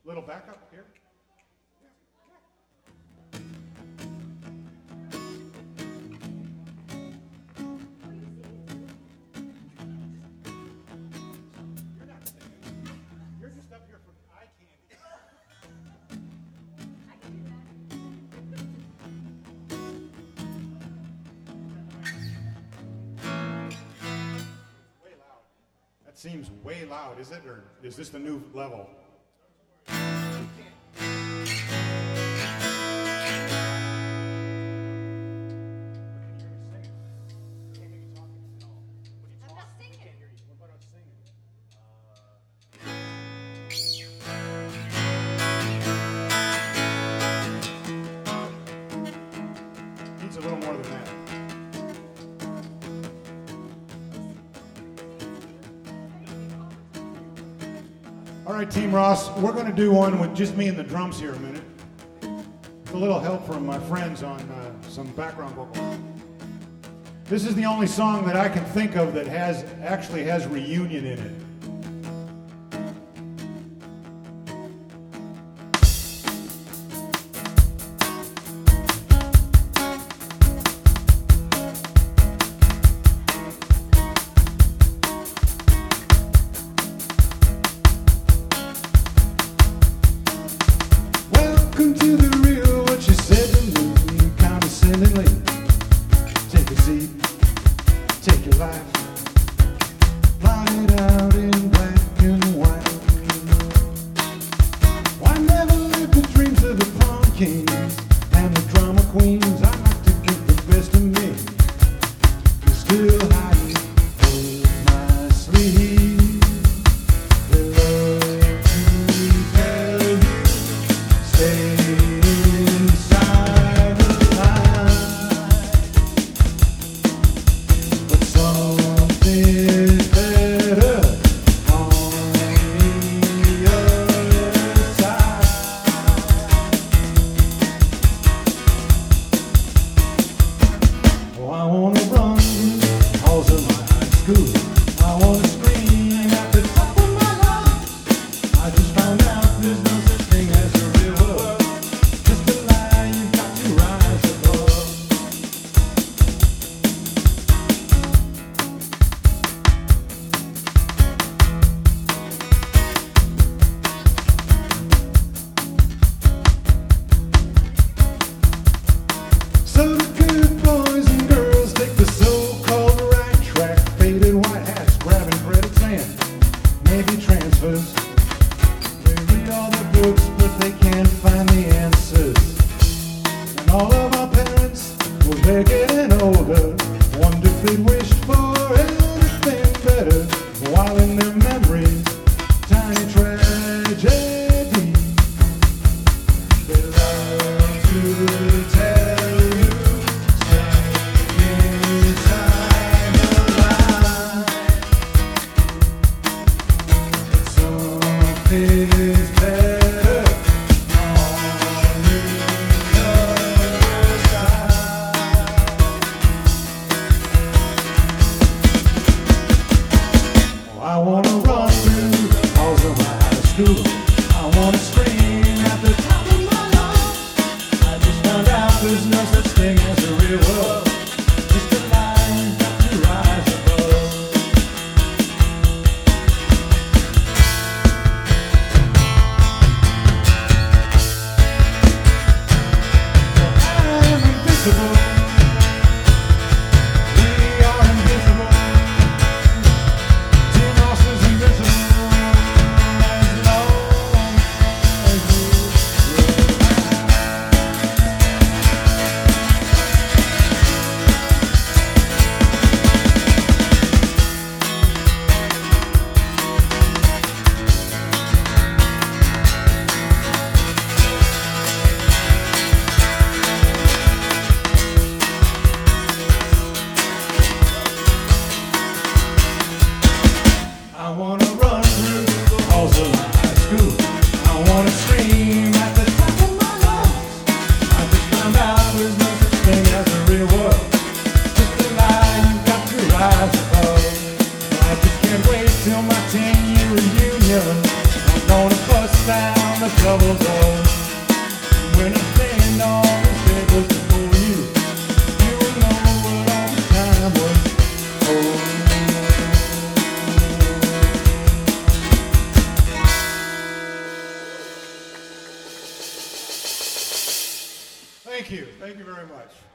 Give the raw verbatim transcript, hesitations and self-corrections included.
Little backup here. You're not singing. You're just up here for eye candy. I can do Way loud. That seems way loud, is it? Or is this the new level? I'm not singing. Needs a little more than that. All right, Team Ross, we're going to do one with just me and the drums here a minute. With a little help from my friends on uh, some background vocals. This is the only song that I can think of that has actually has reunion in it. Welcome to the real, what you said to me, condescendingly. Take a seat, take your life, plot it out in black and white. I never lived the dreams of the prom kings and the drama queens. I like to think the best of me is still hiding up my sleeve. They love to tell you, stay inside the line. But something's better on the other side. Oh, I wanna run through the halls of my high school. I wanna scream at the top of my lungs. I just found out there's no such thing as a real world. Just a lie you've got to rise above. So the good boys and girls take the so-called right track, faded white hats, grabbing credits and maybe transfers. They read all the books, but they can't find the answers. And all of our parents, well, they're getting older, wonder if they wished for anything better, while in their memories, tiny tragedy. They love to tell you, stay inside the line. But something is better on the other side. Oh, I wanna run through the halls of my high school. I wanna scream at the top of my lungs. I just found out there's no such thing as a real world. Just a lie you've got to rise above. I am invincible. We are invincible. Tim Ross is invincible as long as we I wanna run through the halls of my high school. I wanna scream at the top of my lungs. I just found out there's no such thing as a real world. Just a lie you've got to rise above. I just can't wait till my ten-year reunion. I'm gonna bust down the trouble goes. When I stand on the tables before you, you will know what all the time was for. Thank you. Thank you very much.